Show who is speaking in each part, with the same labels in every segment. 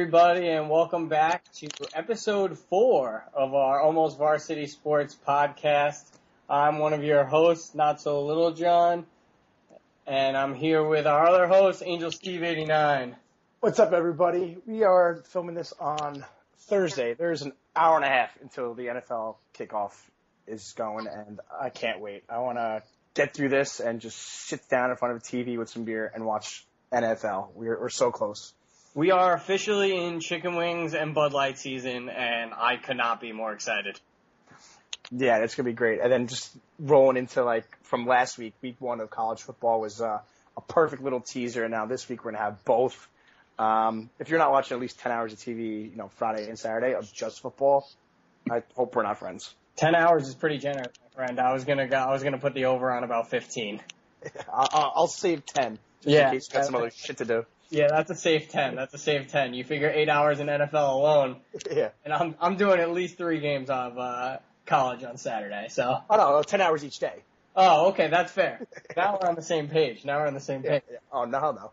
Speaker 1: everybody, and welcome back to episode 4 of our Almost Varsity Sports podcast. I'm one of your hosts, Not So Little John, and I'm here with our other host, Angel Steve 89.
Speaker 2: What's up, everybody? We are filming this on Thursday. There's an hour and a half until the NFL kickoff is going, and I can't wait. I want to get through this and just sit down in front of a TV with some beer and watch NFL. We're so close.
Speaker 1: We are officially in chicken wings and Bud Light season, and I could not be more excited.
Speaker 2: Yeah, it's going to be great. And then just rolling into, from last week, week 1 of college football was a perfect little teaser. And now this week we're going to have both. If you're not watching at least 10 hours of TV, Friday and Saturday of just football, I hope we're not friends.
Speaker 1: 10 hours is pretty generous, my friend. I was gonna put the over on about 15.
Speaker 2: I'll save 10 just in case you got some other shit to do.
Speaker 1: Yeah, that's a safe 10. You figure 8 hours in NFL alone.
Speaker 2: Yeah.
Speaker 1: And I'm doing at least 3 games of college on Saturday. So.
Speaker 2: Oh no, 10 hours each day.
Speaker 1: Oh, okay, that's fair. Now we're on the same page.
Speaker 2: Yeah. Oh no.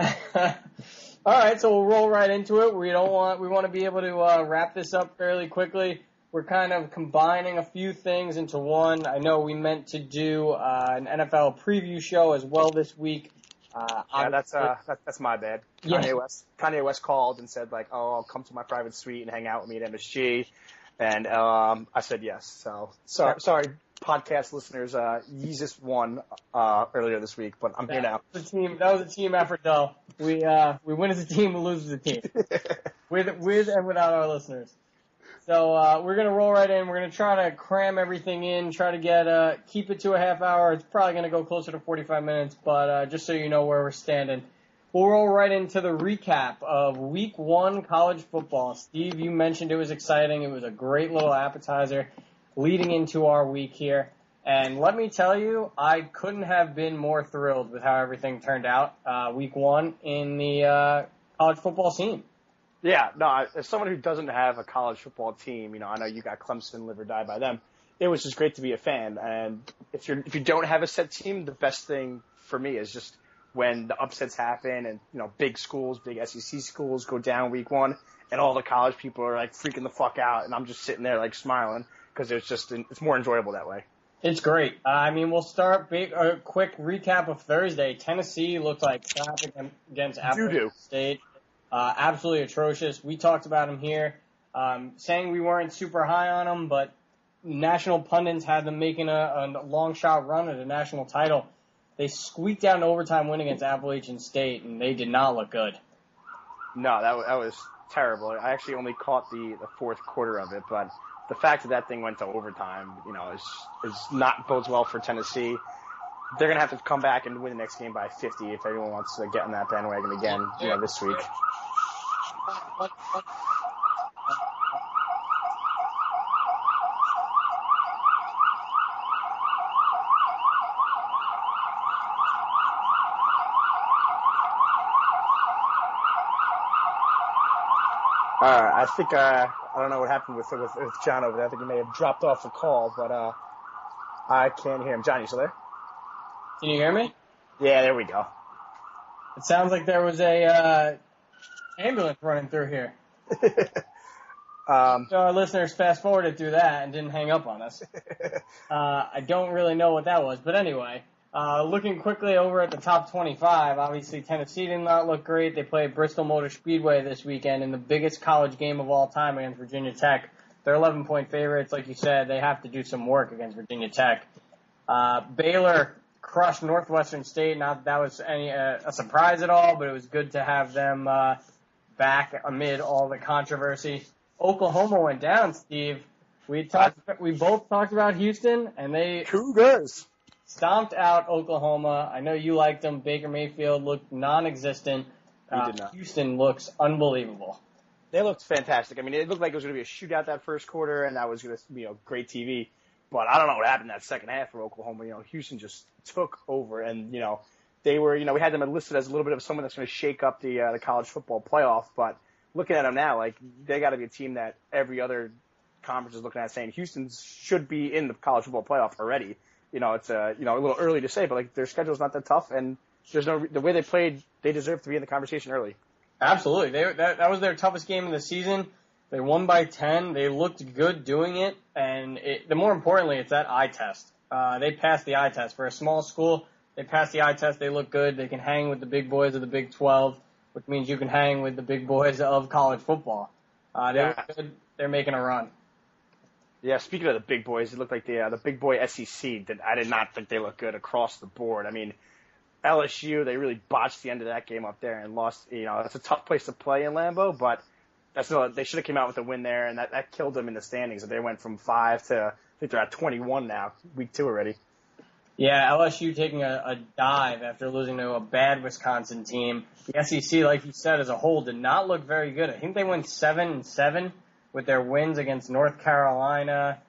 Speaker 1: All right, so we'll roll right into it. We want to be able to wrap this up fairly quickly. We're kind of combining a few things into one. I know we meant to do an NFL preview show as well this week.
Speaker 2: That's my bad.
Speaker 1: Yeah.
Speaker 2: Kanye West called and said I'll come to my private suite and hang out with me at MSG, and I said yes. So sorry, podcast listeners. Yeezus won earlier this week, but I'm here now.
Speaker 1: That was a team effort, though. We win as a team, we lose as a team, with and without our listeners. So we're gonna roll right in. We're gonna try to cram everything in, try to keep it to a half hour. It's probably gonna go closer to 45 minutes, but just so you know where we're standing, we'll roll right into the recap of Week 1 college football. Steve, you mentioned it was exciting. It was a great little appetizer leading into our week here. And let me tell you, I couldn't have been more thrilled with how everything turned out Week 1 in the college football scene.
Speaker 2: Yeah, no, as someone who doesn't have a college football team, I know you got Clemson, live or die by them. It was just great to be a fan. And if you don't have a set team, the best thing for me is just when the upsets happen and, big schools, big SEC schools go down Week 1 and all the college people are freaking the fuck out. And I'm just sitting there smiling because it's more enjoyable that way.
Speaker 1: It's great. We'll start a quick recap of Thursday. Tennessee looked like crap against Appalachian State. Absolutely atrocious. We talked about him here, saying we weren't super high on him, but national pundits had them making a long shot run at a national title. They squeaked out an overtime win against Appalachian State, and they did not look good.
Speaker 2: No, that was terrible. I actually only caught the fourth quarter of it, but the fact that thing went to overtime, is not bodes well for Tennessee. They're going to have to come back and win the next game by 50 if anyone wants to get on that bandwagon again, this week. I think, I don't know what happened with John over there. I think he may have dropped off the call, but I can't hear him. John, you still there?
Speaker 1: Can you hear me?
Speaker 2: Yeah, there we go.
Speaker 1: It sounds like there was a ambulance running through here. So our listeners fast-forwarded through that and didn't hang up on us. I don't really know what that was. But anyway, looking quickly over at the top 25, obviously Tennessee did not look great. They played Bristol Motor Speedway this weekend in the biggest college game of all time against Virginia Tech. They're 11-point favorites. Like you said, they have to do some work against Virginia Tech. Baylor crushed Northwestern State. Not that that was a surprise at all, but it was good to have them back amid all the controversy. Oklahoma went down, Steve. We both talked about Houston, and they
Speaker 2: Cougars
Speaker 1: stomped out Oklahoma. I know you liked them. Baker Mayfield looked non-existent.
Speaker 2: He did not.
Speaker 1: Houston looks unbelievable.
Speaker 2: They looked fantastic. It looked like it was going to be a shootout that first quarter, and that was going to be great TV. But I don't know what happened that second half for Oklahoma. Houston just took over, and they were. We had them listed as a little bit of someone that's going to shake up the college football playoff. But looking at them now, they got to be a team that every other conference is looking at, saying Houston should be in the college football playoff already. It's a little early to say, but their schedule's not that tough, and there's the way they played, they deserve to be in the conversation early.
Speaker 1: Absolutely. That was their toughest game of the season. They won by 10. They looked good doing it. And the more importantly, it's that eye test. They passed the eye test. For a small school, they passed the eye test. They look good. They can hang with the big boys of the Big 12, which means you can hang with the big boys of college football. They look good. They're making a run.
Speaker 2: Yeah, speaking of the big boys, it looked like the big boy SEC. I did not think they looked good across the board. I mean, LSU, they really botched the end of that game up there and lost. That's a tough place to play in Lambeau, but they should have came out with a win there, and that killed them in the standings. They went from 5 to, I think they're at 21 now, week 2 already.
Speaker 1: Yeah, LSU taking a dive after losing to a bad Wisconsin team. The SEC, like you said, as a whole, did not look very good. I think they went 7-7 with their wins against North Carolina,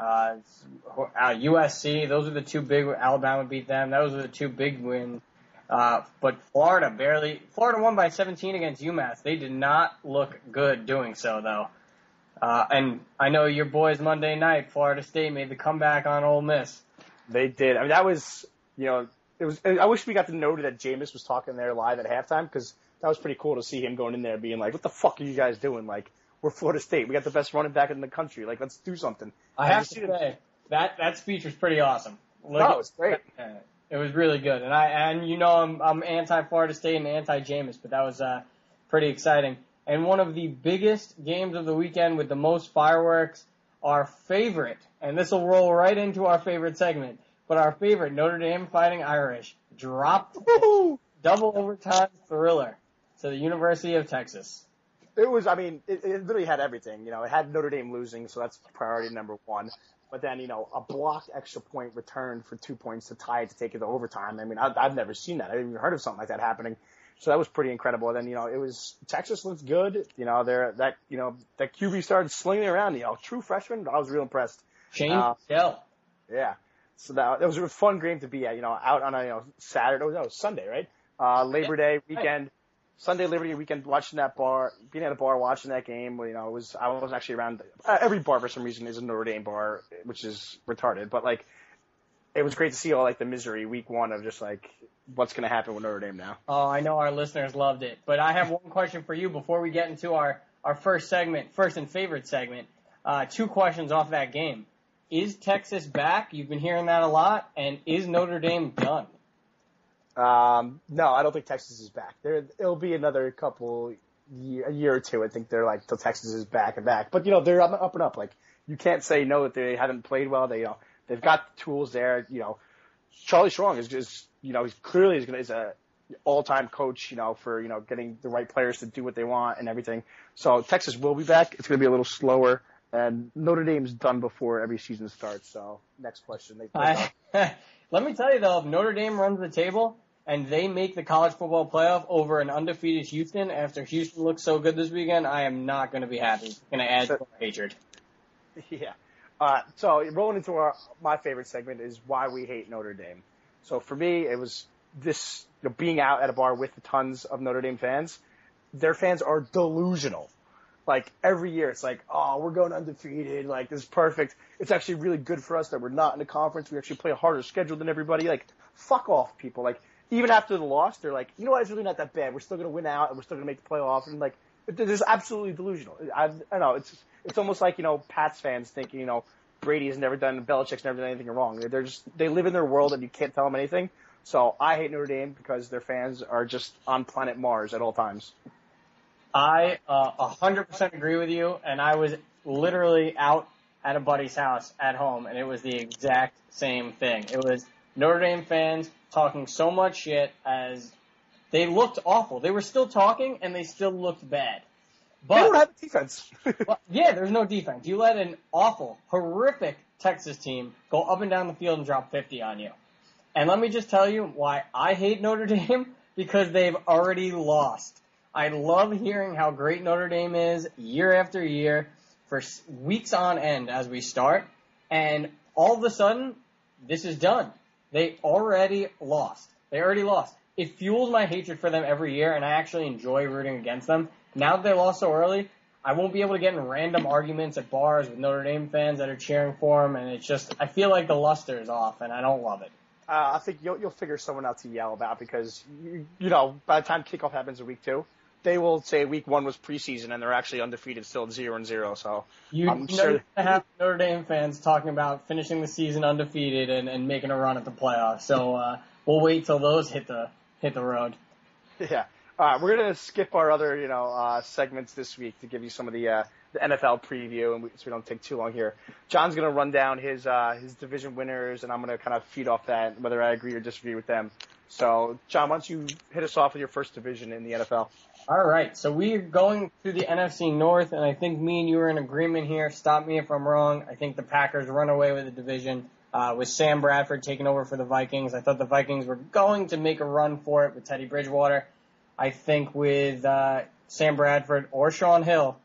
Speaker 1: USC. Those are the two big. Alabama beat them. Those are the two big wins. But Florida won by 17 against UMass. They did not look good doing so, though. And I know your boys Monday night, Florida State made the comeback on Ole Miss.
Speaker 2: They did. I mean, that was, it was. I wish we got to know that Jameis was talking there live at halftime, because that was pretty cool to see him going in there being like, "What the fuck are you guys doing? Like, we're Florida State. We got the best running back in the country. Like, let's do something."
Speaker 1: I have to say that speech was pretty awesome.
Speaker 2: No, it's great.
Speaker 1: It was really good, and I'm anti-Florida State and anti-Jameis, but that was pretty exciting. And one of the biggest games of the weekend with the most fireworks, our favorite, and this will roll right into our favorite segment, but our favorite, Notre Dame Fighting Irish, dropped double overtime thriller to the University of Texas.
Speaker 2: It was, it literally had everything. It had Notre Dame losing, so that's priority number one. But then, a blocked extra point return for 2 points to tie it to take it to overtime. I mean, I've never seen that. I haven't even heard of something like that happening. So that was pretty incredible. And then, it was, Texas looked good. That QB started slinging around, true freshman. I was real impressed.
Speaker 1: Shane Shell.
Speaker 2: Yeah. So that was a fun game to be at, out on a, Saturday. No, Sunday, right? Labor Day weekend. Sunday Liberty weekend, watching that bar, being at a bar, watching that game. I was actually around. Every bar for some reason is a Notre Dame bar, which is retarded. But it was great to see all the misery week 1 of just what's going to happen with Notre Dame now.
Speaker 1: Oh, I know our listeners loved it. But I have one question for you before we get into our first and favorite segment. 2 questions off that game. Is Texas back? You've been hearing that a lot. And is Notre Dame done?
Speaker 2: No, I don't think Texas is back. It'll be another a year or two. I think they're till Texas is back and back. But they're up and up. You can't say no that they haven't played well. They've got the tools there. Charlie Strong is just he's clearly is a all-time coach. For getting the right players to do what they want and everything. So Texas will be back. It's going to be a little slower. And Notre Dame's done before every season starts. So next question.
Speaker 1: Let me tell you though, if Notre Dame runs the table and they make the college football playoff over an undefeated Houston after Houston looks so good this weekend, I am not going to be happy. It's going to add to our hatred.
Speaker 2: Yeah. So rolling into my favorite segment is why we hate Notre Dame. So for me, it was this, being out at a bar with tons of Notre Dame fans. Their fans are delusional. Every year it's oh, we're going undefeated. This is perfect. It's actually really good for us that we're not in a conference. We actually play a harder schedule than everybody. Fuck off, people. Even after the loss, they're it's really not that bad. We're still going to win out and we're still going to make the playoff. And they're just absolutely delusional. I know. It's almost Pats fans thinking, Brady has never done, Belichick's never done anything wrong. They live in their world and you can't tell them anything. So I hate Notre Dame because their fans are just on planet Mars at all times.
Speaker 1: I 100% agree with you, and I was literally out at a buddy's house at home, and it was the exact same thing. It was Notre Dame fans talking so much shit as they looked awful. They were still talking, and they still looked bad. But,
Speaker 2: they don't have a defense.
Speaker 1: Yeah, there's no defense. You let an awful, horrific Texas team go up and down the field and drop 50 on you. And let me just tell you why I hate Notre Dame, because they've already lost. I love hearing how great Notre Dame is year after year for weeks on end as we start. And all of a sudden, this is done. They already lost. It fuels my hatred for them every year, and I actually enjoy rooting against them. Now that they lost so early, I won't be able to get in random arguments at bars with Notre Dame fans that are cheering for them, and it's just, I feel like the luster is off, and I don't love it.
Speaker 2: I think you'll figure someone out to yell about because, by the time kickoff happens in week 2, they will say week 1 was preseason and they're actually undefeated still at 0-0. So I'm
Speaker 1: you
Speaker 2: sure
Speaker 1: know, have Notre Dame fans talking about finishing the season undefeated and making a run at the playoffs. So we'll wait till those hit the road.
Speaker 2: Yeah. All right, we're gonna skip our other segments this week to give you some of the NFL preview, and so we don't take too long here. John's gonna run down his division winners, and I'm gonna kind of feed off that, whether I agree or disagree with them. So, John, why don't you hit us off with your first division in the NFL?
Speaker 1: All right, so we're going to the NFC North, and I think me and you are in agreement here. Stop me if I'm wrong. I think the Packers run away with the division with Sam Bradford taking over for the Vikings. I thought the Vikings were going to make a run for it with Teddy Bridgewater. I think with Sam Bradford or Sean Hill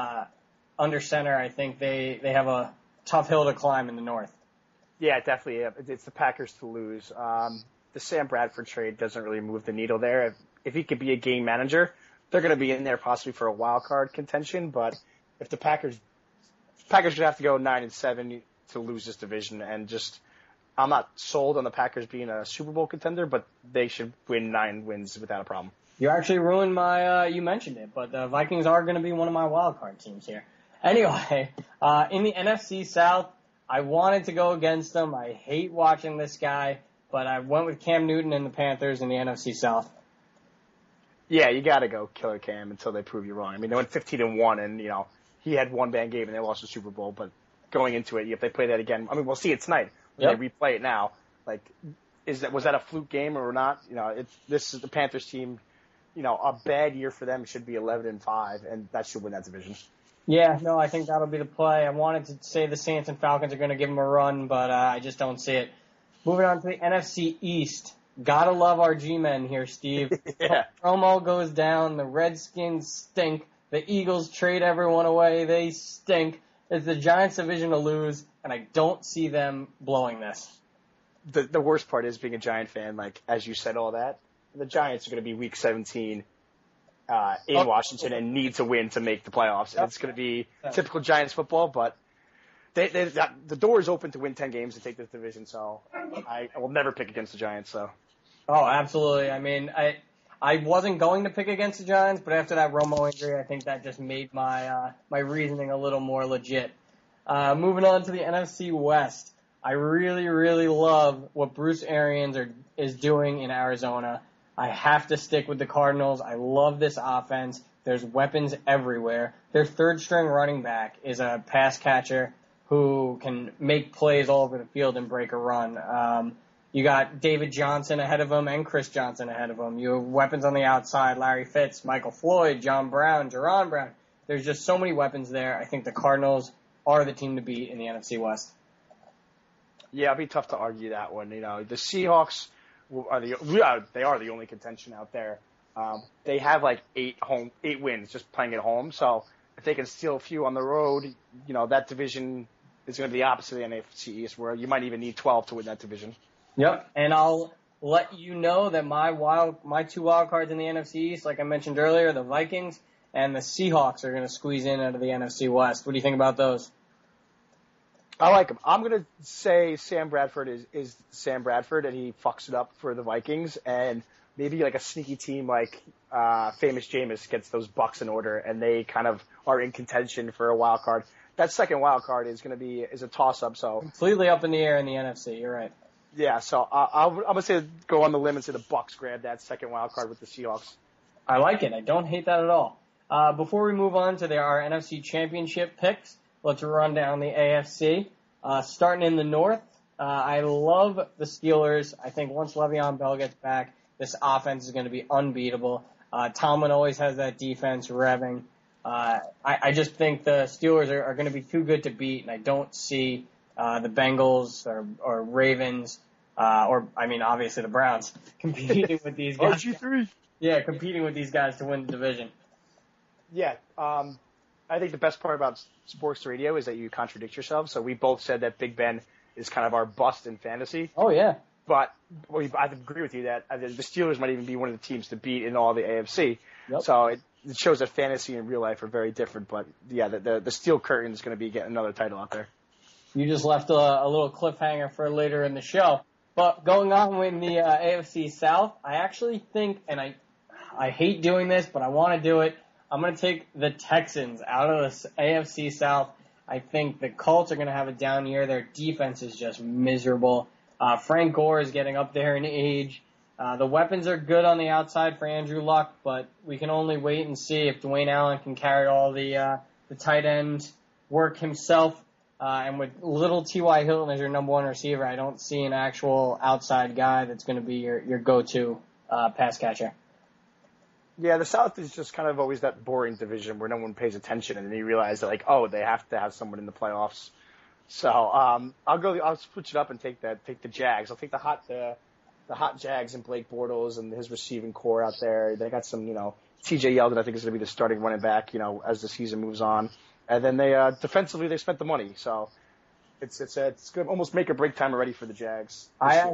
Speaker 1: under center, I think they have a tough hill to climb in the North.
Speaker 2: Yeah, definitely. It's the Packers to lose. The Sam Bradford trade doesn't really move the needle there. If he could be a game manager, they're going to be in there possibly for a wild card contention. But if the Packers would have to go 9-7 to lose this division, and I'm not sold on the Packers being a Super Bowl contender, but they should win 9 wins without a problem.
Speaker 1: You actually ruined my, you mentioned it, but the Vikings are going to be one of my wild card teams here. Anyway, in the NFC South, I wanted to go against them. I hate watching this guy, but I went with Cam Newton and the Panthers in the NFC South.
Speaker 2: Yeah, you got to go Killer Cam until they prove you wrong. I mean, they went 15-1, and he had one bad game and they lost the Super Bowl. But going into it, if they play that again, I mean, we'll see it tonight. When they replay it now, was that a fluke game or not? This is the Panthers team. A bad year for them should be 11-5, and that should win that division.
Speaker 1: Yeah, no, I think that'll be the play. I wanted to say the Saints and Falcons are going to give them a run, but I just don't see it. Moving on to the NFC East. Gotta love our G-men here, Steve.
Speaker 2: Yeah.
Speaker 1: Promo goes down. The Redskins stink. The Eagles trade everyone away. They stink. It's the Giants division to lose, and I don't see them blowing this.
Speaker 2: The worst part is being a Giant fan, as you said all that. The Giants are going to be Week 17 in Washington and need to win to make the playoffs. And it's going to be typical Giants football, but the door is open to win 10 games and take this division, so I will never pick against the Giants. So.
Speaker 1: Oh, absolutely. I mean, I wasn't going to pick against the Giants, but after that Romo injury, I think that just made my reasoning a little more legit. Moving on to the NFC West. I really, really love what Bruce Arians is doing in Arizona. I have to stick with the Cardinals. I love this offense. There's weapons everywhere. Their third-string running back is a pass catcher who can make plays all over the field and break a run. You got David Johnson ahead of him and Chris Johnson ahead of him. You have weapons on the outside, Larry Fitz, Michael Floyd, John Brown, Jerron Brown. There's just so many weapons there. I think the Cardinals are the team to beat in the NFC West.
Speaker 2: Yeah, it'd be tough to argue that one. The Seahawks are the only contention out there. They have 8 wins just playing at home. So if they can steal a few on the road, that division is going to be the opposite of the NFC East, where you might even need 12 to win that division.
Speaker 1: Yep, and I'll let you know that my 2 wild cards in the NFC East, like I mentioned earlier, the Vikings and the Seahawks are going to squeeze in out of the NFC West. What do you think about those?
Speaker 2: I like him. I'm going to say Sam Bradford is Sam Bradford, and he fucks it up for the Vikings, and maybe a sneaky team like Famous Jameis gets those Bucks in order, and they kind of are in contention for a wild card. That second wild card is going to be a toss-up. So
Speaker 1: completely up in the air in the NFC. You're right.
Speaker 2: Yeah, so I'm going to say go on the limb and say the Bucks grab that second wild card with the Seahawks.
Speaker 1: I like it. I don't hate that at all. Before we move on to our NFC Championship picks, let's run down the AFC. Starting in the North, I love the Steelers. I think once Le'Veon Bell gets back, this offense is going to be unbeatable. Tomlin always has that defense revving. I just think the Steelers are going to be too good to beat, and I don't see the Bengals or Ravens, obviously the Browns, competing with these guys.
Speaker 2: RG3.
Speaker 1: Yeah, competing with these guys to win the division.
Speaker 2: Yeah, I think the best part about sports radio is that you contradict yourself. So we both said that Big Ben is kind of our bust in fantasy.
Speaker 1: Oh, yeah.
Speaker 2: But I agree with you that the Steelers might even be one of the teams to beat in all the AFC.
Speaker 1: Yep.
Speaker 2: So it shows that fantasy and real life are very different. But, yeah, the Steel Curtain is going to be getting another title out there.
Speaker 1: You just left a little cliffhanger for later in the show. But going on with the AFC South, I actually think, and I hate doing this, but I want to do it. I'm going to take the Texans out of the AFC South. I think the Colts are going to have a down year. Their defense is just miserable. Frank Gore is getting up there in age. The weapons are good on the outside for Andrew Luck, but we can only wait and see if Dwayne Allen can carry all the tight end work himself. And with little T.Y. Hilton as your number one receiver, I don't see an actual outside guy that's going to be your go-to pass catcher.
Speaker 2: Yeah, the South is just kind of always that boring division where no one pays attention, and then you realize that, like, oh, they have to have someone in the playoffs. So I'll switch it up and take the Jags. I'll take the hot Jags and Blake Bortles and his receiving core out there. They got some, T.J. Yeldon I think is going to be the starting running back, as the season moves on. And then they defensively they spent the money, so it's good, almost make or break time already for the Jags.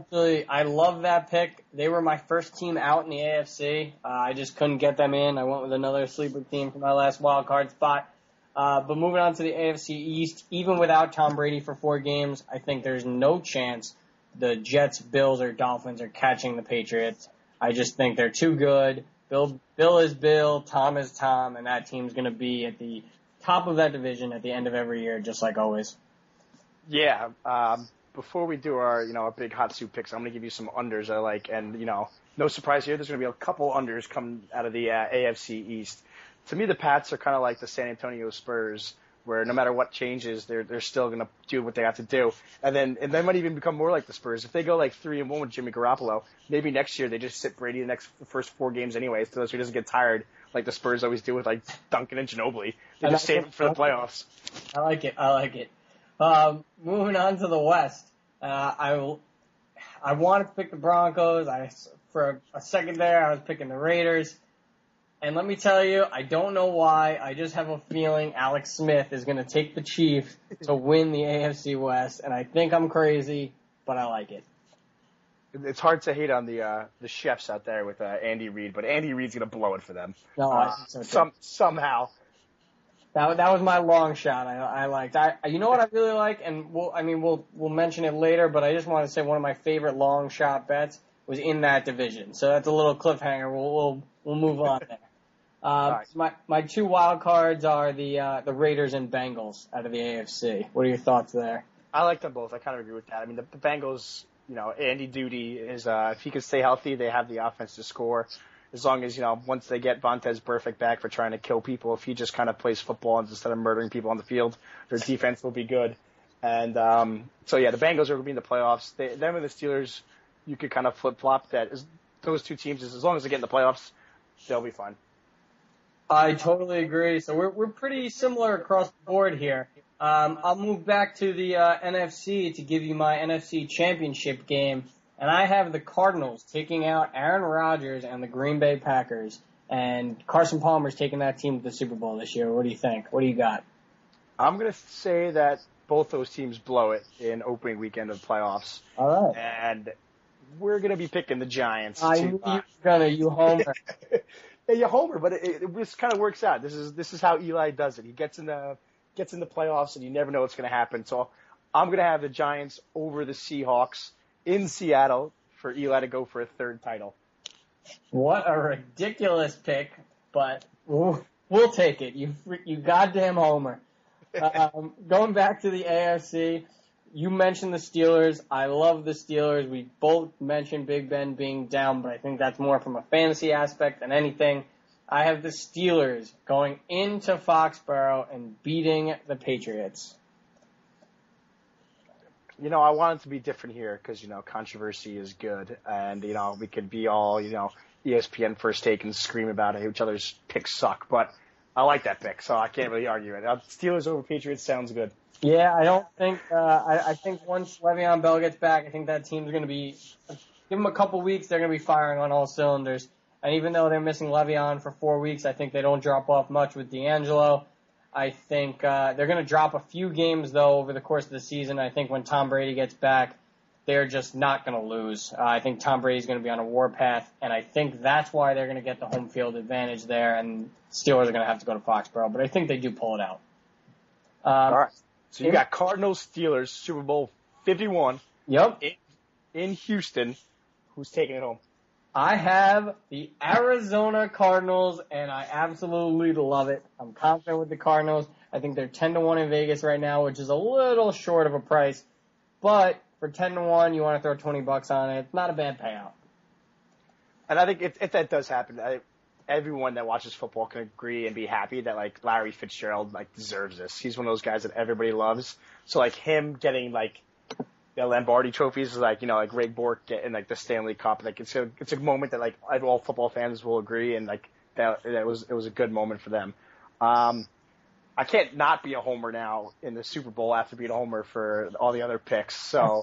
Speaker 1: I love that pick. They were my first team out in the AFC. I just couldn't get them in. I went with another sleeper team for my last wild card spot. But moving on to the AFC East, even without Tom Brady for 4 games, I think there's no chance the Jets, Bills, or Dolphins are catching the Patriots. I just think they're too good. Bill is Bill, Tom is Tom, and that team's going to be at the top of that division at the end of every year, just like always.
Speaker 2: Yeah. Before we do our big hot soup picks, I'm going to give you some unders I like, and no surprise here. There's going to be a couple unders coming out of the AFC East. To me, the Pats are kind of like the San Antonio Spurs, where no matter what changes, they're still going to do what they have to do. And they might even become more like the Spurs. If they go like 3-1 with Jimmy Garoppolo, maybe next year they just sit Brady the first 4 games anyway, so he doesn't get tired like the Spurs always do with like Duncan and Ginobili. They just save him for the playoffs.
Speaker 1: I like it. Moving on to the West, I wanted to pick the Broncos. For a second there, I was picking the Raiders. And let me tell you, I don't know why. I just have a feeling Alex Smith is going to take the Chiefs to win the AFC West. And I think I'm crazy, but I like it.
Speaker 2: It's hard to hate on the chefs out there with Andy Reid, but Andy Reid's going to blow it for them.
Speaker 1: No, I think so
Speaker 2: somehow.
Speaker 1: That was my long shot. I liked. You know what I really like, and we'll mention it later. But I just want to say one of my favorite long shot bets was in that division. So that's a little cliffhanger. We'll move on there.
Speaker 2: Nice.
Speaker 1: My 2 wild cards are the Raiders and Bengals out of the AFC. What are your thoughts there?
Speaker 2: I like them both. I kind of agree with that. I mean, the Bengals, Andy Duty is if he can stay healthy, they have the offense to score. As long as, once they get Vontaze Burfict back for trying to kill people, if he just kind of plays football instead of murdering people on the field, their defense will be good. And so, yeah, the Bengals are going to be in the playoffs. Them and the Steelers, you could kind of flip-flop that. Those 2 teams, as long as they get in the playoffs, they'll be fine.
Speaker 1: I totally agree. So we're pretty similar across the board here. I'll move back to the NFC to give you my NFC Championship game. And I have the Cardinals taking out Aaron Rodgers and the Green Bay Packers. And Carson Palmer's taking that team to the Super Bowl this year. What do you think? What do you got?
Speaker 2: I'm going to say that both those teams blow it in opening weekend of the playoffs.
Speaker 1: All right.
Speaker 2: And we're going to be picking the Giants.
Speaker 1: I knew you were going to, you homer.
Speaker 2: Yeah, you homer, but it just kind of works out. This is how Eli does it. He gets in the playoffs, and you never know what's going to happen. So I'm going to have the Giants over the Seahawks in Seattle for Eli to go for a 3rd title.
Speaker 1: What a ridiculous pick, but we'll take it. You goddamn homer. Going back to the AFC, you mentioned the Steelers. I love the Steelers. We both mentioned Big Ben being down, but I think that's more from a fantasy aspect than anything. I have the Steelers going into Foxborough and beating the Patriots.
Speaker 2: I want it to be different here because, controversy is good. And, we could be all, ESPN First Take and scream about it. Each other's picks suck. But I like that pick, so I can't really argue it. Steelers over Patriots sounds good.
Speaker 1: Yeah, I don't think I think once Le'Veon Bell gets back, I think that team's going to be – give them a couple weeks, they're going to be firing on all cylinders. And even though they're missing Le'Veon for 4 weeks, I think they don't drop off much with D'Angelo. I think they're going to drop a few games, though, over the course of the season. I think when Tom Brady gets back, they're just not going to lose. I think Tom Brady's going to be on a warpath, and I think that's why they're going to get the home field advantage there, and Steelers are going to have to go to Foxborough. But I think they do pull it out.
Speaker 2: All right. So you got Cardinals-Steelers, Super Bowl 51.
Speaker 1: Yep.
Speaker 2: In Houston. Who's taking it home?
Speaker 1: I have the Arizona Cardinals, and I absolutely love it. I'm confident with the Cardinals. I think they're 10-1 in Vegas right now, which is a little short of a price. But for 10-1, you want to throw $20 on it. It's not a bad payout.
Speaker 2: And I think if that does happen, everyone that watches football can agree and be happy that, like, Larry Fitzgerald, like, deserves this. He's one of those guys that everybody loves. So, like, him getting, like, the Lombardi trophies is like, like Ray Bork getting, like, the Stanley Cup. Like, it's a moment that, like, all football fans will agree, and, like, it was a good moment for them. I can't not be a homer now in the Super Bowl after being a homer for all the other picks. So,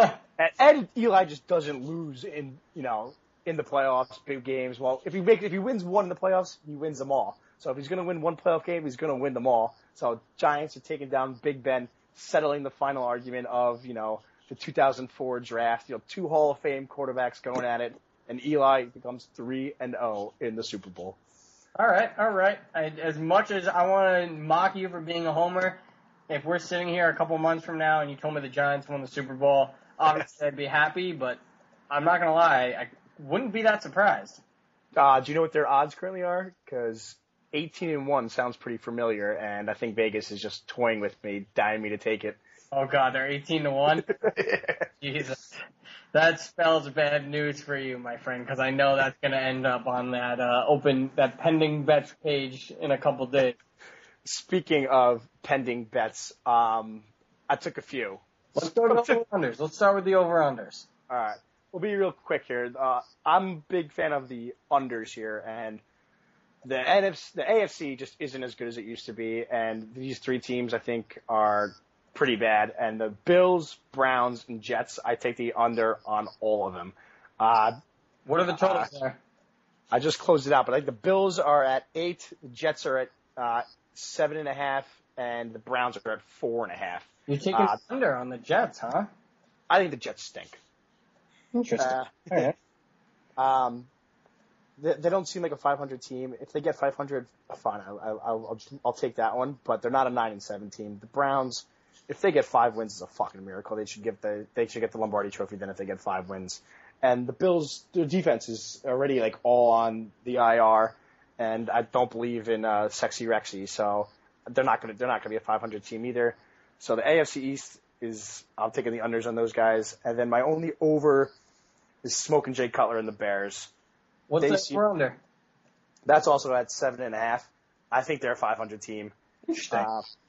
Speaker 2: and Eli just doesn't lose in the playoffs, big games. Well, if he wins one in the playoffs, he wins them all. So if he's going to win one playoff game, he's going to win them all. So Giants are taking down Big Ben, settling the final argument of, the 2004 draft. 2 Hall of Fame quarterbacks going at it, and Eli becomes 3-0 in the Super Bowl.
Speaker 1: All right. As much as I want to mock you for being a homer, if we're sitting here a couple months from now and you told me the Giants won the Super Bowl, obviously I'd be happy, but I'm not going to lie, I wouldn't be that surprised.
Speaker 2: Do you know what their odds currently are? Because 18-1 sounds pretty familiar, and I think Vegas is just toying with me, dying me to take it.
Speaker 1: Oh, God, they're 18-1? Jesus. That spells bad news for you, my friend, because I know that's going to end up on that pending bets page in a couple days.
Speaker 2: Speaking of pending bets, I took a few.
Speaker 1: Let's go to the over-unders. Let's start with the over-unders.
Speaker 2: All right. We'll be real quick here. I'm a big fan of the unders here, and the AFC just isn't as good as it used to be, and these 3 teams, I think, are pretty bad. And the Bills, Browns, and Jets, I take the under on all of them.
Speaker 1: What are the totals there?
Speaker 2: I just closed it out, but I think the Bills are at 8, the Jets are at 7.5, and the Browns are at 4.5.
Speaker 1: You're taking under on the Jets, huh?
Speaker 2: I think the Jets stink.
Speaker 1: Interesting. All right.
Speaker 2: They don't seem like a 500 team. If they get 500, fine, I'll take that one. But they're not a 9-7 team. The Browns, if they get 5 wins, is a fucking miracle. They should get the Lombardi Trophy then if they get 5 wins. And the Bills, their defense is already like all on the IR, and I don't believe in sexy Rexy, so they're not gonna be a 500 team either. So the AFC East I'm taking the unders on those guys, and then my only over is Smoking Jay Cutler and the Bears.
Speaker 1: What's the over under?
Speaker 2: That's also at 7.5. I think they're a 500 team.
Speaker 1: Interesting.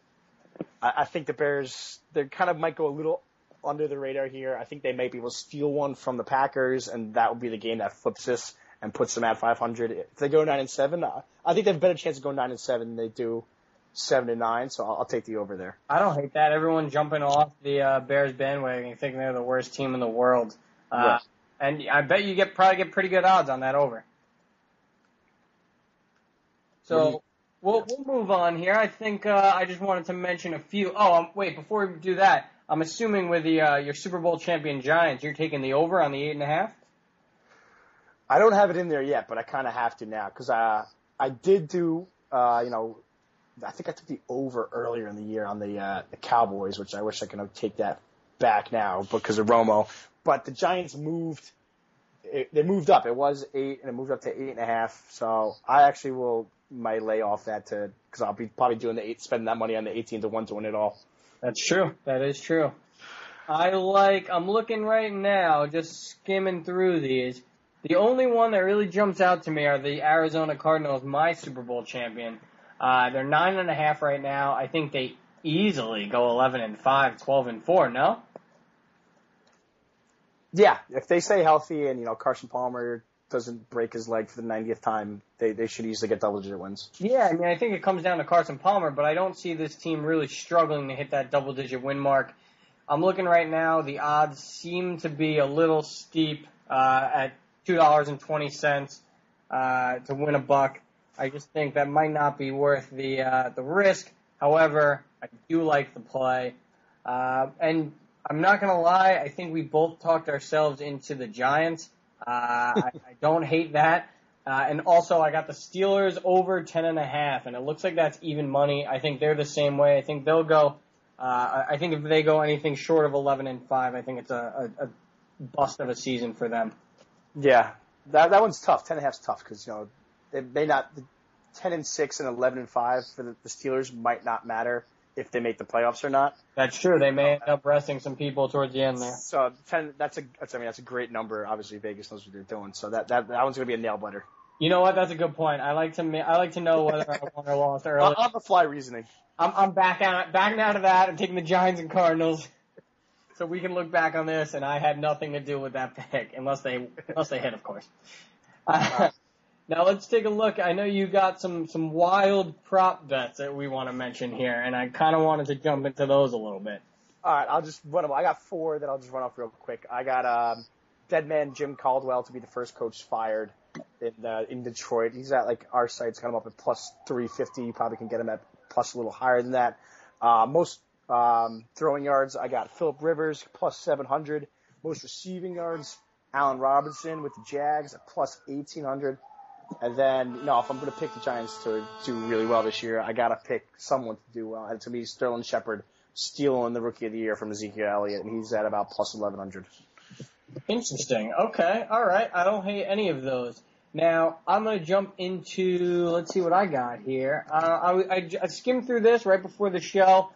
Speaker 2: I think the Bears, they kind of might go a little under the radar here. I think they might be able to steal one from the Packers, and that would be the game that flips this and puts them at 500. If they go 9-7, I think they have a better chance of going 9-7 than they do 7-9. So I'll take the over there.
Speaker 1: I don't hate that. Everyone jumping off the Bears bandwagon, thinking they're the worst team in the world.
Speaker 2: Yeah.
Speaker 1: And I bet you probably get pretty good odds on that over. So we'll move on here. I think I just wanted to mention a few. Wait, before we do that, I'm assuming with your Super Bowl champion Giants, you're taking the over on the 8.5?
Speaker 2: I don't have it in there yet, but I kind of have to now because I did do, I think I took the over earlier in the year on the Cowboys, which I wish I could take that back now because of Romo. But the Giants moved. They moved up. It was 8, and it moved up to 8.5. So I actually might lay off that because I'll be probably doing spending that money on the 18-1 to win it all.
Speaker 1: That's true. That is true. I'm looking right now, just skimming through these. The only one that really jumps out to me are the Arizona Cardinals, my Super Bowl champion. They're 9.5 right now. I think they easily go 11-5, 12-4. No?
Speaker 2: Yeah, if they stay healthy and Carson Palmer doesn't break his leg for the 90th time, they should easily get double-digit wins.
Speaker 1: Yeah, I mean, I think it comes down to Carson Palmer, but I don't see this team really struggling to hit that double-digit win mark. I'm looking right now. The odds seem to be a little steep at $2.20 to win a buck. I just think that might not be worth the risk. However, I do like the play. And I'm not going to lie, I think we both talked ourselves into the Giants. I don't hate that. And also, I got the Steelers over 10.5, and it looks like that's even money. I think they're the same way. I think they'll go. I think if they go anything short of 11-5, I think it's a bust of a season for them.
Speaker 2: Yeah, that one's tough. 10.5 is tough because they may not. 10-6 and 11-5 for the Steelers might not matter if they make the playoffs or not.
Speaker 1: That's true. They may end up resting some people towards the end there.
Speaker 2: So 10. That's a great number. Obviously, Vegas knows what they're doing. So that one's gonna be a nail biter.
Speaker 1: You know what? That's a good point. I like to know whether I won or lost early.
Speaker 2: On the fly reasoning.
Speaker 1: I'm backing out of that and taking the Giants and Cardinals. So we can look back on this, and I had nothing to do with that pick, unless they hit, of course. Now let's take a look. I know you got some wild prop bets that we want to mention here, and I kind of wanted to jump into those a little bit.
Speaker 2: All right, I'll just run them. I got 4 that I'll just run off real quick. I got dead man Jim Caldwell to be the first coach fired in Detroit. He's at our site's got him up at plus 350. You probably can get him at plus a little higher than that. Most throwing yards, I got Phillip Rivers plus 700. Most receiving yards, Allen Robinson with the Jags at plus 1,800. And then, if I'm going to pick the Giants to do really well this year, I got to pick someone to do well. And it's going to be Sterling Shepard stealing the Rookie of the Year from Ezekiel Elliott, and he's at about plus 1,100.
Speaker 1: Interesting. Okay. All right. I don't hate any of those. Now, I'm going to jump into, let's see what I got here. I skimmed through this right before the show.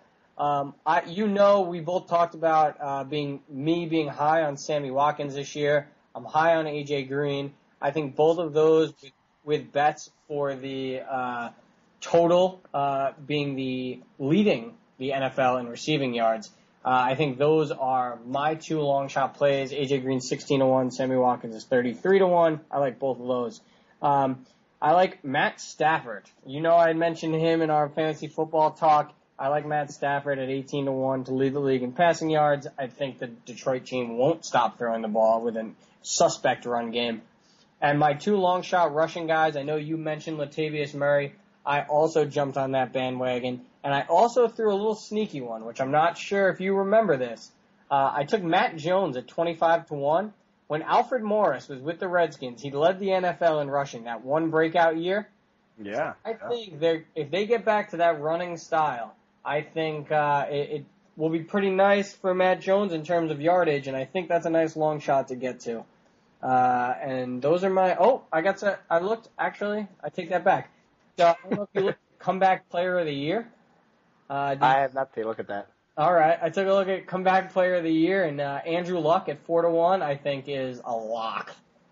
Speaker 1: We both talked about being high on Sammy Watkins this year. I'm high on A.J. Green. I think both of those with bets for the total being the leading the NFL in receiving yards. I think those are my 2 long shot plays. A.J. Green 16-1, Sammy Watkins is 33-1. I like both of those. I like Matt Stafford. I had mentioned him in our fantasy football talk. I like Matt Stafford at 18-1 to lead the league in passing yards. I think the Detroit team won't stop throwing the ball with a suspect run game. And my 2 long shot rushing guys, I know you mentioned Latavius Murray. I also jumped on that bandwagon. And I also threw a little sneaky one, which I'm not sure if you remember this. I took Matt Jones at 25-1. When Alfred Morris was with the Redskins, he led the NFL in rushing that one breakout year.
Speaker 2: Yeah.
Speaker 1: I think if they get back to that running style, I think it will be pretty nice for Matt Jones in terms of yardage, and I think that's a nice long shot to get to. And those are my. I take that back. So I don't know if you look at comeback player of the year.
Speaker 2: I have not taken a look at that.
Speaker 1: All right, I took a look at comeback player of the year, and Andrew Luck at 4-1, I think is a lock.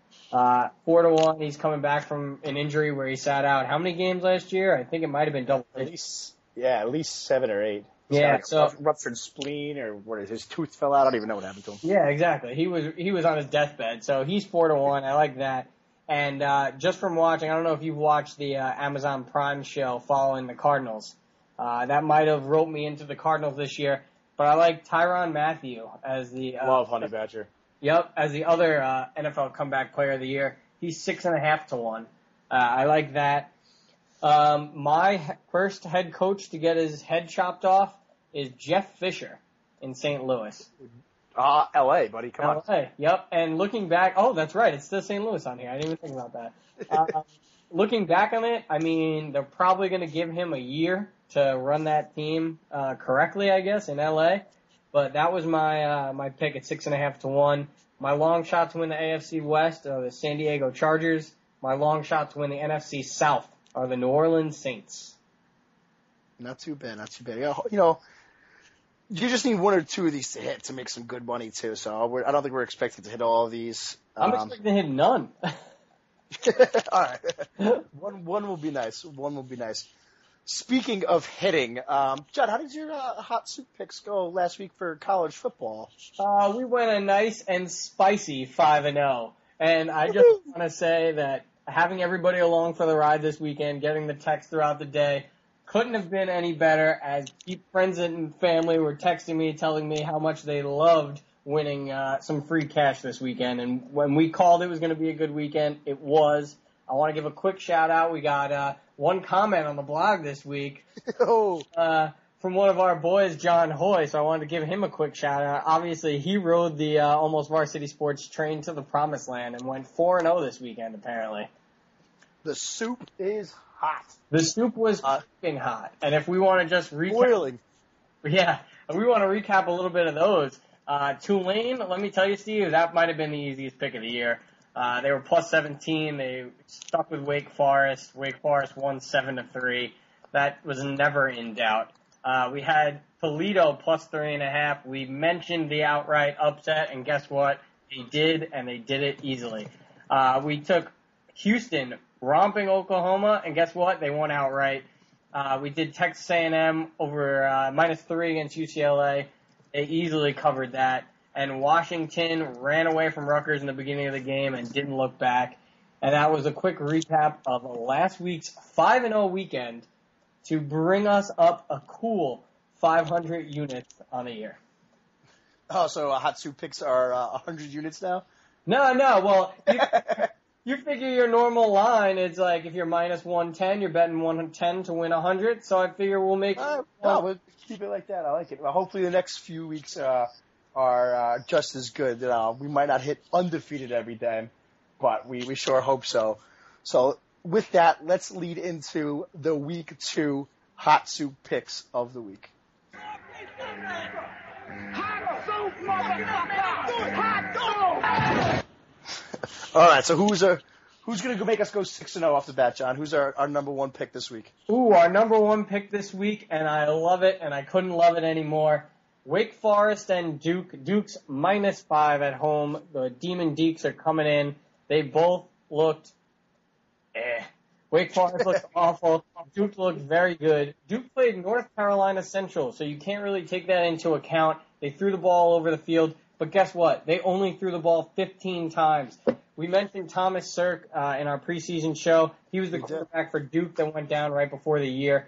Speaker 1: 4-1, he's coming back from an injury where he sat out how many games last year? I think it might have been double digits.
Speaker 2: At least 7 or 8.
Speaker 1: Yeah, so
Speaker 2: ruptured spleen or what is his tooth fell out? I don't even know what happened to him.
Speaker 1: Yeah, exactly. He was on his deathbed, so he's 4-1. I like that. And just from watching, I don't know if you've watched the Amazon Prime show following the Cardinals. That might have roped me into the Cardinals this year, but I like Tyrann Mathieu as the
Speaker 2: love Honey Badger.
Speaker 1: Yep, as the other NFL comeback player of the year. He's 6.5-1. I like that. My first head coach to get his head chopped off is Jeff Fisher in St. Louis.
Speaker 2: L.A., buddy, come on.
Speaker 1: L.A., yep. And looking back, that's right, it's still St. Louis on here. I didn't even think about that. Looking back on it, I mean, they're probably going to give him a year to run that team correctly, I guess, in L.A. But that was my pick at 6.5-1. My long shot to win the AFC West are the San Diego Chargers. My long shot to win the NFC South are the New Orleans Saints.
Speaker 2: Not too bad, not too bad. You just need 1 or 2 of these to hit to make some good money, too. So I don't think we're expected to hit all of these.
Speaker 1: I'm expecting to hit none.
Speaker 2: All right. One will be nice. One will be nice. Speaking of hitting, Judd, how did your hot soup picks go last week for college football?
Speaker 1: We went a nice and spicy 5-0. And I just want to say that having everybody along for the ride this weekend, getting the text throughout the day, couldn't have been any better, as friends and family were texting me, telling me how much they loved winning some free cash this weekend. And when we called it was going to be a good weekend, it was. I want to give a quick shout-out. We got one comment on the blog this week from one of our boys, John Hoy, so I wanted to give him a quick shout-out. Obviously, he rode the Almost Varsity Sports train to the promised land and went 4-0 this weekend, apparently.
Speaker 2: The soup is hot.
Speaker 1: The soup was fucking hot. And if we want to just recap...
Speaker 2: Boiling.
Speaker 1: Yeah, if we want to recap a little bit of those. Tulane, let me tell you, Steve, that might have been the easiest pick of the year. They were plus 17. They stuck with Wake Forest. Wake Forest won 7-3. That was never in doubt. We had Toledo plus 3.5. We mentioned the outright upset, and guess what? They did, and they did it easily. We took Houston romping Oklahoma, and guess what? They won outright. We did Texas A&M over -3 against UCLA. They easily covered that. And Washington ran away from Rutgers in the beginning of the game and didn't look back. And that was a quick recap of last week's 5-0 weekend to bring us up a cool 500 units on the year.
Speaker 2: Oh, so Hot Soup picks are 100 units now?
Speaker 1: No. Well, you figure your normal line is like if you're -110, you're betting 110 to win 100. So I figure we'll make
Speaker 2: we'll keep it like that. I like it. Well, hopefully the next few weeks are just as good. We might not hit undefeated every day, but we sure hope so. So with that, let's lead into the week 2 Hot Soup picks of the week. Hot Soup, motherfucker! Hot Soup! All right, so who's going to make us go 6-0 off the bat, John? Who's our number 1 pick this week?
Speaker 1: Ooh, our number 1 pick this week, and I love it, and I couldn't love it anymore. Wake Forest and Duke. Duke's -5 at home. The Demon Deeks are coming in. They both looked Wake Forest looked awful. Duke looked very good. Duke played North Carolina Central, so you can't really take that into account. They threw the ball all over the field, but guess what? They only threw the ball 15 times. We mentioned Thomas Sirk in our preseason show. He was the quarterback for Duke that went down right before the year.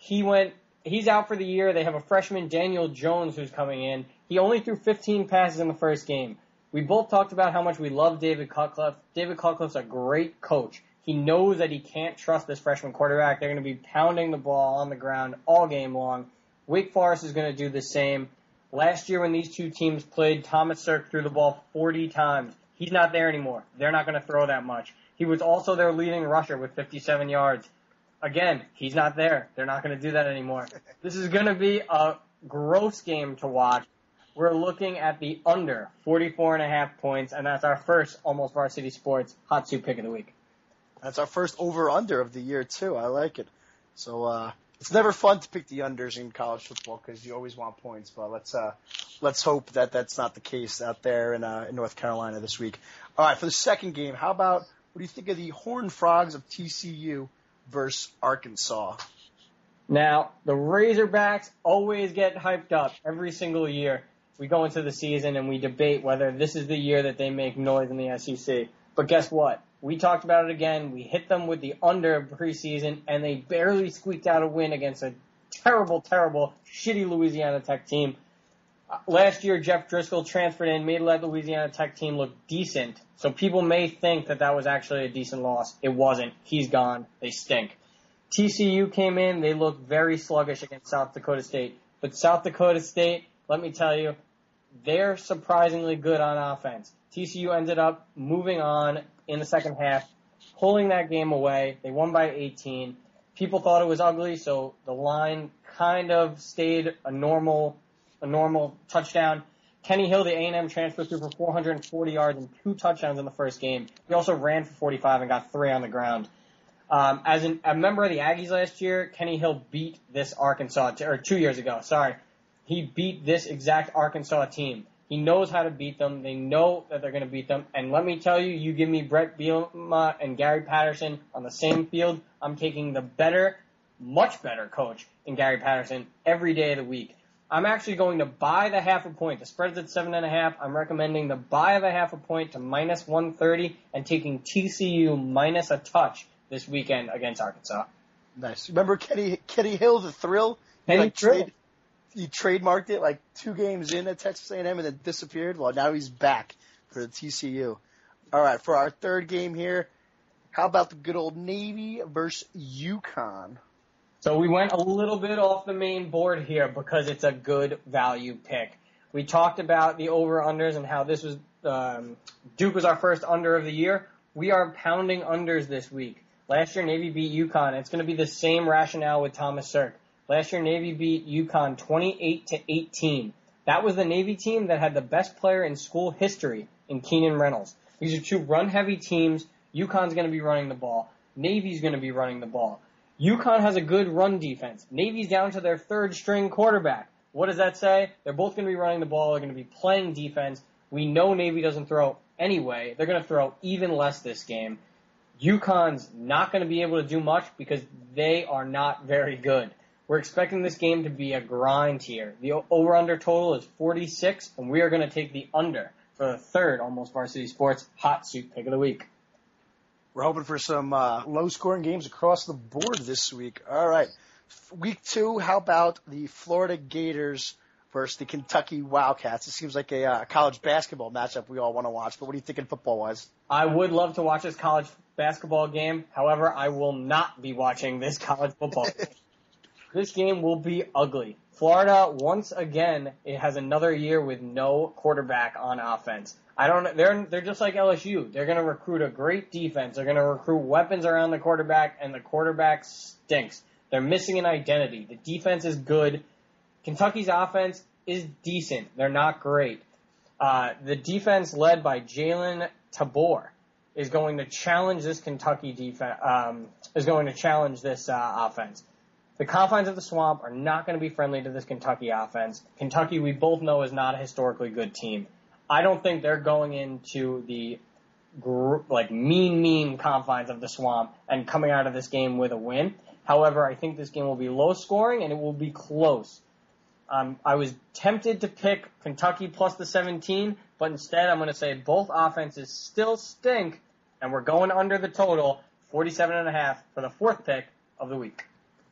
Speaker 1: He's out for the year. They have a freshman, Daniel Jones, who's coming in. He only threw 15 passes in the first game. We both talked about how much we love David Cutcliffe. David Cutcliffe's a great coach. He knows that he can't trust this freshman quarterback. They're going to be pounding the ball on the ground all game long. Wake Forest is going to do the same. Last year when these two teams played, Thomas Sirk threw the ball 40 times. He's not there anymore. They're not going to throw that much. He was also their leading rusher with 57 yards. Again, he's not there. They're not going to do that anymore. This is going to be a gross game to watch. We're looking at the under 44.5 points, and that's our first Almost Varsity Sports Hot Soup pick of the week.
Speaker 2: That's our first over-under of the year, too. I like it. So it's never fun to pick the unders in college football because you always want points. But let's hope that that's not the case out there in North Carolina this week. All right, for the second game, what do you think of the Horned Frogs of TCU versus Arkansas?
Speaker 1: Now, the Razorbacks always get hyped up every single year. We go into the season and we debate whether this is the year that they make noise in the SEC. But guess what? We talked about it again. We hit them with the under preseason, and they barely squeaked out a win against a terrible, terrible, shitty Louisiana Tech team. Last year, Jeff Driscoll transferred in, made that Louisiana Tech team look decent. So people may think that that was actually a decent loss. It wasn't. He's gone. They stink. TCU came in. They looked very sluggish against South Dakota State. But South Dakota State, let me tell you, they're surprisingly good on offense. TCU ended up moving on in the second half, pulling that game away. They won by 18. People thought it was ugly, so the line kind of stayed a normal touchdown. Kenny Hill, the A&M transfer, threw for 440 yards and 2 touchdowns in the first game. He also ran for 45 and got 3 on the ground. As a member of the Aggies last year, Kenny Hill beat this Arkansas, or 2 years ago, sorry. He beat this exact Arkansas team. He knows how to beat them. They know that they're going to beat them. And let me tell you, you give me Brett Bielema and Gary Patterson on the same field, I'm taking the better, much better coach in Gary Patterson every day of the week. I'm actually going to buy the 0.5 point. The spread's at 7.5. I'm recommending the buy of a 0.5 point to -130 and taking TCU minus a touch this weekend against Arkansas.
Speaker 2: Nice. Remember Kenny Hill, the thrill? He trademarked it like 2 games in at Texas A&M and then disappeared. Well, now he's back for the TCU. All right, for our third game here, how about the good old Navy versus UConn?
Speaker 1: So we went a little bit off the main board here because it's a good value pick. We talked about the over-unders and how this was Duke was our first under of the year. We are pounding unders this week. Last year, Navy beat UConn. It's going to be the same rationale with Thomas Sirk. Last year, Navy beat UConn 28-18. That was the Navy team that had the best player in school history in Keenan Reynolds. These are two run-heavy teams. UConn's going to be running the ball. Navy's going to be running the ball. UConn has a good run defense. Navy's down to their third-string quarterback. What does that say? They're both going to be running the ball. They're going to be playing defense. We know Navy doesn't throw anyway. They're going to throw even less this game. UConn's not going to be able to do much because they are not very good. We're expecting this game to be a grind here. The over-under total is 46, and we are going to take the under for the third Almost Varsity Sports Hot Soup Pick of the Week.
Speaker 2: We're hoping for some low-scoring games across the board this week. All right. Week 2, how about the Florida Gators versus the Kentucky Wildcats? It seems like a college basketball matchup we all want to watch, but what are you thinking football-wise?
Speaker 1: I would love to watch this college basketball game. However, I will not be watching this college football game. This game will be ugly. Florida, once again, it has another year with no quarterback on offense. They're just like LSU. They're going to recruit a great defense. They're going to recruit weapons around the quarterback, and the quarterback stinks. They're missing an identity. The defense is good. Kentucky's offense is decent. They're not great. The defense led by Jalen Tabor is going to challenge this Kentucky defense. Offense. The confines of the swamp are not going to be friendly to this Kentucky offense. Kentucky, we both know, is not a historically good team. I don't think they're going into the mean confines of the swamp and coming out of this game with a win. However, I think this game will be low scoring and it will be close. I was tempted to pick Kentucky plus the 17, but instead I'm going to say both offenses still stink, and we're going under the total, 47.5 for the fourth pick of the week.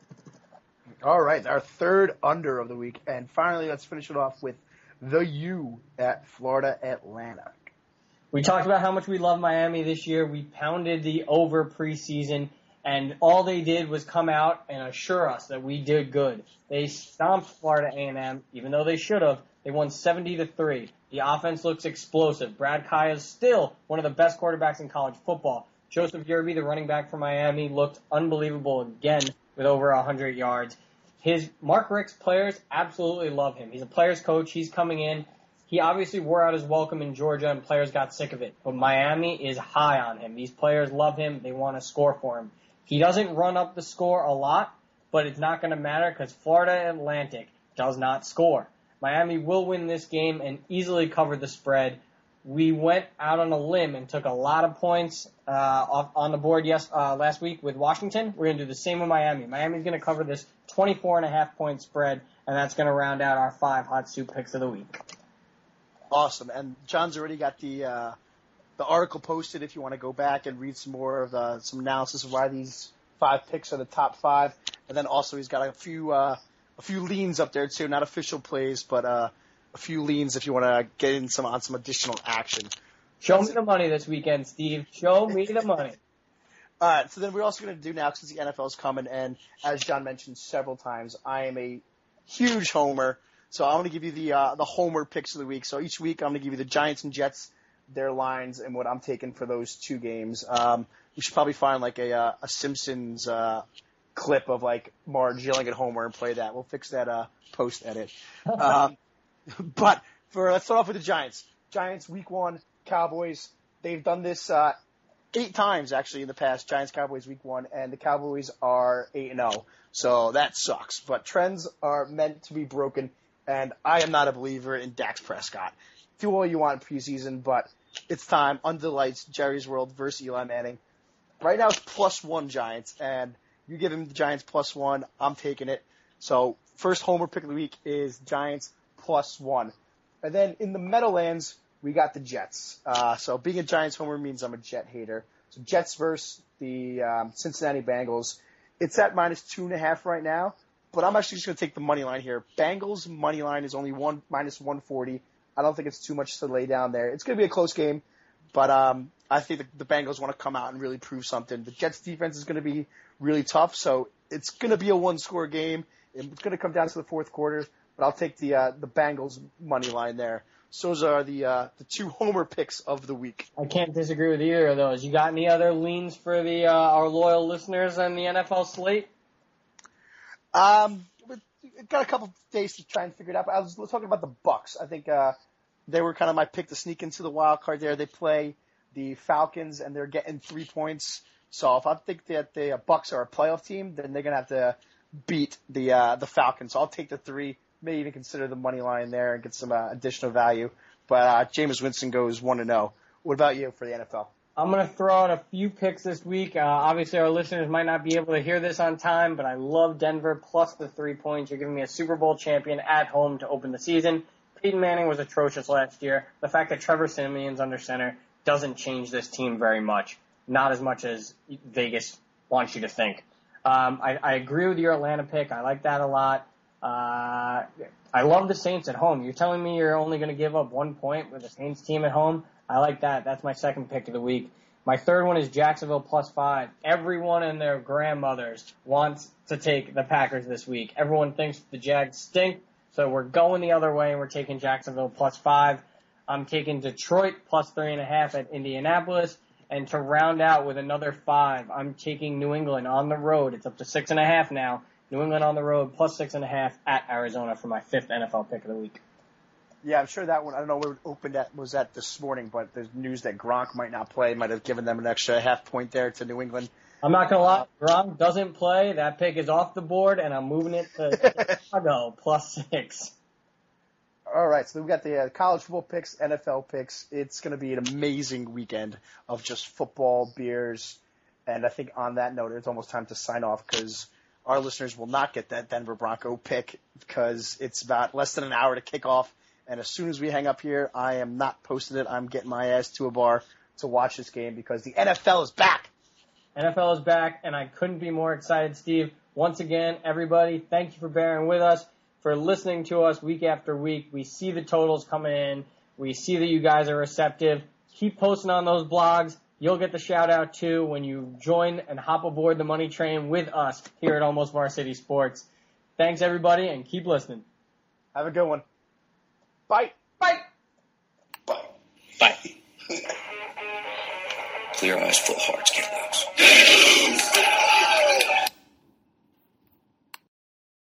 Speaker 2: All right, our third under of the week. And finally, let's finish it off with the U at Florida Atlanta.
Speaker 1: We talked about how much we love Miami this year. We pounded the over preseason, and all they did was come out and assure us that we did good. They stomped Florida A&M, even though they should have. They won 70-3. The offense looks explosive. Brad Kaya is still one of the best quarterbacks in college football. Joseph Yerby, the running back for Miami, looked unbelievable again with over 100 yards. Mark Richt's players absolutely love him. He's a player's coach. He's coming in. He obviously wore out his welcome in Georgia, and players got sick of it. But Miami is high on him. These players love him. They want to score for him. He doesn't run up the score a lot, but it's not going to matter because Florida Atlantic does not score. Miami will win this game and easily cover the spread. We went out on a limb and took a lot of points off on the board last week with Washington. We're going to do the same with Miami. Miami's going to cover this 24.5-point spread, and that's going to round out our 5 hot soup picks of the week.
Speaker 2: Awesome. And John's already got the article posted if you want to go back and read some more of some analysis of why these 5 picks are the top 5. And then also he's got a few leans up there too, not official plays, but a few leans if you want to get in on some additional action.
Speaker 1: Show me the money this weekend, Steve. Show me the money.
Speaker 2: All right, so then we're also going to do now, since the NFL is coming, and as John mentioned several times, I am a huge homer. So I'm going to give you the homer picks of the week. So each week I'm going to give you the Giants and Jets, their lines, and what I'm taking for those 2 games. We should probably find like a Simpsons clip of like Marge yelling at Homer and play that. We'll fix that post edit. But let's start off with the Giants. Giants week 1, Cowboys. They've done this 8 times actually in the past. Giants Cowboys week 1, and the Cowboys are 8-0. So that sucks. But trends are meant to be broken, and I am not a believer in Dak Prescott. Do all you want in preseason, but it's time. Under the lights, Jerry's World versus Eli Manning. Right now it's +1 Giants, and you give him the Giants +1. I'm taking it. So first homer pick of the week is Giants +1. And then in the Meadowlands, we got the Jets. So being a Giants homer means I'm a Jet hater. So Jets versus the Cincinnati Bengals. It's at -2.5 right now, but I'm actually just going to take the money line here. Bengals money line is only -140. I don't think it's too much to lay down there. It's going to be a close game, but I think the Bengals want to come out and really prove something. The Jets defense is going to be really tough, so it's going to be a 1-score game. It's going to come down to the fourth quarter, but I'll take the Bengals money line there. So those are the 2 homer picks of the week.
Speaker 1: I can't disagree with either of those. You got any other leans for our loyal listeners on the NFL slate?
Speaker 2: We've got a couple days to try and figure it out. But I was talking about the Bucs. I think they were kind of my pick to sneak into the wild card there. They play the Falcons, and they're getting 3 points. So if I think that the Bucs are a playoff team, then they're going to have to beat the Falcons. So I'll take the 3, maybe even consider the money line there and get some additional value. But Jameis Winston goes 1-0. What about you for the NFL?
Speaker 1: I'm going to throw out a few picks this week. Obviously, our listeners might not be able to hear this on time, but I love Denver plus the 3 points. You're giving me a Super Bowl champion at home to open the season. Peyton Manning was atrocious last year. The fact that Trevor Siemian's under center doesn't change this team very much. Not as much as Vegas wants you to think. I agree with your Atlanta pick. I like that a lot. I love the Saints at home. You're telling me you're only going to give up 1 point with the Saints team at home? I like that. That's my second pick of the week. My third one is Jacksonville plus 5. Everyone and their grandmothers wants to take the Packers this week. Everyone thinks the Jags stink, so we're going the other way and we're taking Jacksonville plus 5. I'm taking Detroit plus 3.5 at Indianapolis. And to round out with another 5, I'm taking New England on the road. It's up to 6.5 now. New England on the road plus 6.5 at Arizona for my 5th NFL pick of the week.
Speaker 2: Yeah, I'm sure that one, I don't know where it opened at, was that this morning, but there's news that Gronk might not play, might have given them an extra half point there to New England.
Speaker 1: I'm not going to lie, Gronk doesn't play. That pick is off the board, and I'm moving it to Chicago plus 6.
Speaker 2: All right, so we've got the college football picks, NFL picks. It's going to be an amazing weekend of just football, beers, and I think on that note, it's almost time to sign off because our listeners will not get that Denver Bronco pick because it's about less than an hour to kick off, and as soon as we hang up here, I am not posting it. I'm getting my ass to a bar to watch this game because the NFL is back.
Speaker 1: NFL is back, and I couldn't be more excited, Steve. Once again, everybody, thank you for bearing with us, for listening to us week after week. We see the totals coming in. We see that you guys are receptive. Keep posting on those blogs. You'll get the shout-out, too, when you join and hop aboard the money train with us here at Almost Varsity Sports. Thanks, everybody, and keep listening.
Speaker 2: Have a good one. Bye.
Speaker 1: Bye.
Speaker 3: Bye. Bye. Clear eyes, full hearts, get loose.